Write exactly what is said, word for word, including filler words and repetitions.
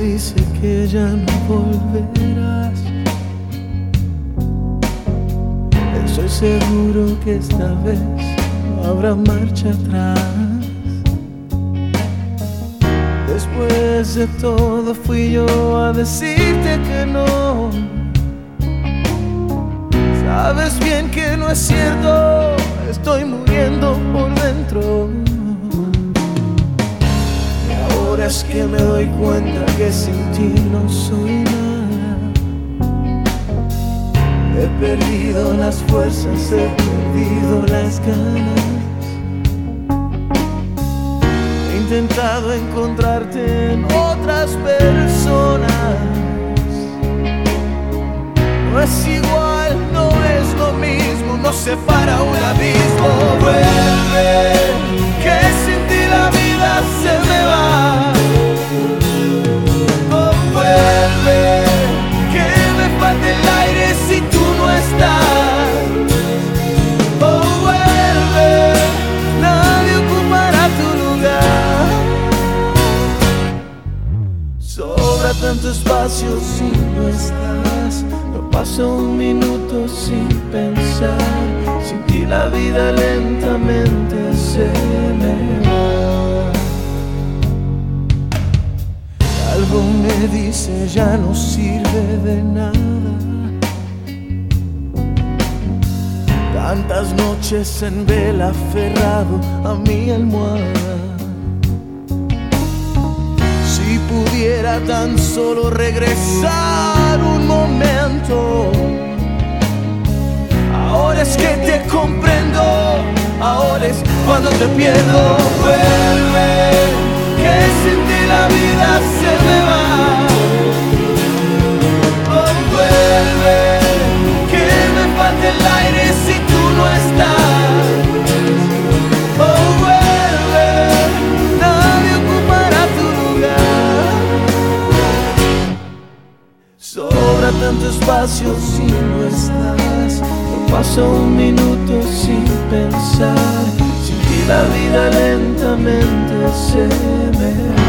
dice que ya no volverás. Estoy seguro que esta vez no habrá marcha atrás. Después de todo fui yo a decirte que no. Sabes bien que no es cierto, estoy muriendo por dentro. Y ahora es que me doy cuenta que sin ti no soy nada. He perdido las fuerzas, he perdido las ganas. He intentado encontrarte en otras personas. No es igual, no es lo mismo, nos separa un abismo. Vuelve, que sin ti la vida se me va. Oh, vuelve, que me falta el aire si tú no estás. Oh, vuelve, nadie ocupará tu lugar. Sobra tanto espacio si no estás. No paso un minuto sin pensar. Sin ti la vida lentamente se me va. Algo me dice ya no sirve de nada. Tantas noches en vela aferrado a mi almohada. Si pudiera tan solo regresar un momento. Ahora es que te comprendo, ahora es cuando te pierdo. Vuelve, que sin ti la vida se me va. Oh, vuelve, que me falta el aire si tú no estás. Oh, vuelve, nadie ocupará tu lugar. Sobra tanto espacio si no estás. No paso un minuto sin pensar. Sin ti la vida lentamente se me va.